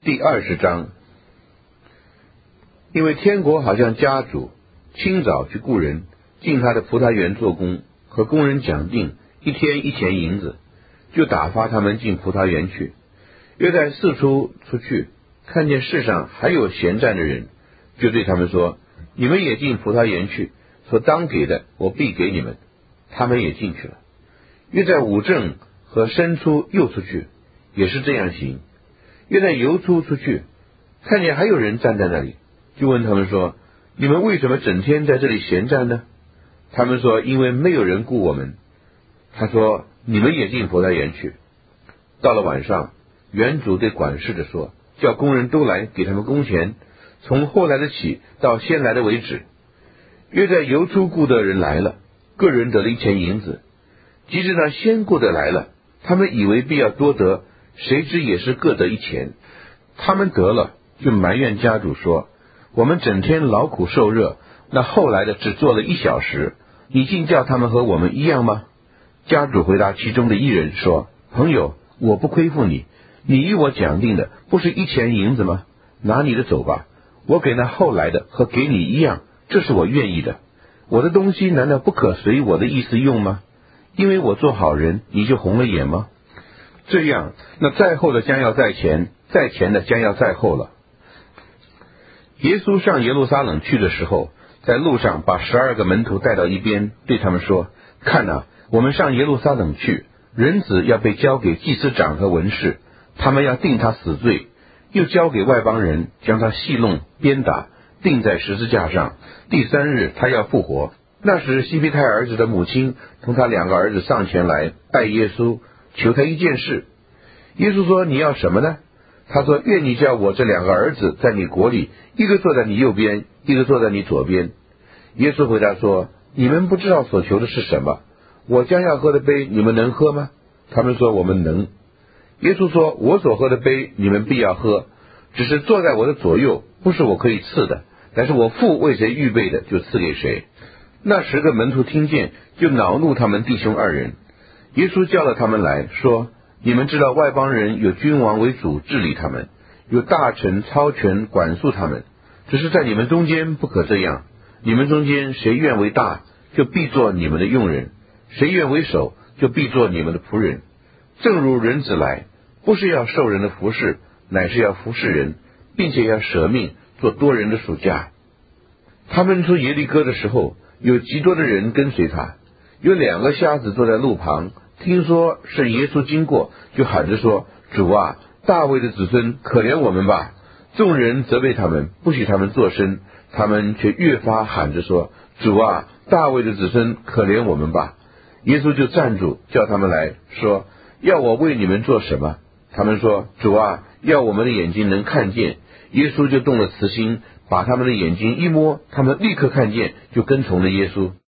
第20章。因为天国好像家主清早去雇人进他的葡萄园做工，和工人讲定1天1钱银子，就打发他们进葡萄园去。约在4出去，看见世上还有闲站的人，就对他们说：你们也进葡萄园去，所当给的我必给你们。他们也进去了。约在5正和申出又出去，也是这样行。约在酉出去，看见还有人站在那里，就问他们说：你们为什么整天在这里闲站呢？他们说：因为没有人雇我们。他说：你们也进葡萄园去。到了晚上，园主对管事的说：叫工人都来，给他们工钱，从后来的起到先来的为止。约在酉出雇的人来了，个人得了1钱银子。即使那先雇的来了，他们以为必要多得，谁知也是各得1钱。他们得了，就埋怨家主说：我们整天劳苦受热，那后来的只做了1小时，你竟叫他们和我们一样吗？家主回答其中的一人说：朋友，我不亏负你，你与我讲定的不是1钱银子吗？拿你的走吧，我给那后来的和给你一样，这是我愿意的。我的东西难道不可随我的意思用吗？因为我做好人，你就红了眼吗？这样，那在后的将要在前，在前的将要在后了。耶稣上耶路撒冷去的时候，在路上把12个门徒带到一边，对他们说：看哪，我们上耶路撒冷去，人子要被交给祭司长和文士，他们要定他死罪，又交给外邦人，将他戏弄鞭打，钉在十字架上，第3日他要复活。那时西庇太儿子的母亲同他2个儿子上前来拜耶稣，求他一件事。耶稣说：你要什么呢？他说：愿你叫我这2个儿子在你国里，一个坐在你右边，一个坐在你左边。耶稣回答说：你们不知道所求的是什么，我将要喝的杯你们能喝吗？他们说：我们能。耶稣说：我所喝的杯你们必要喝，只是坐在我的左右，不是我可以赐的，但是我父为谁预备的，就赐给谁。那10个门徒听见，就恼怒他们弟兄2人。耶稣叫了他们来说：你们知道外邦人有君王为主治理他们，有大臣操权管束他们，只是在你们中间不可这样。你们中间谁愿为大，就必做你们的用人；谁愿为首，就必做你们的仆人。正如人子来，不是要受人的服侍，乃是要服侍人，并且要舍命做多人的属下。他们出耶利哥的时候，有极多的人跟随他。有2个瞎子坐在路旁，听说是耶稣经过，就喊着说：主啊，大卫的子孙，可怜我们吧。众人责备他们，不许他们作声，他们却越发喊着说：主啊，大卫的子孙，可怜我们吧。耶稣就站住，叫他们来说：要我为你们做什么？他们说：主啊，要我们的眼睛能看见。耶稣就动了慈心，把他们的眼睛一摸，他们立刻看见，就跟从了耶稣。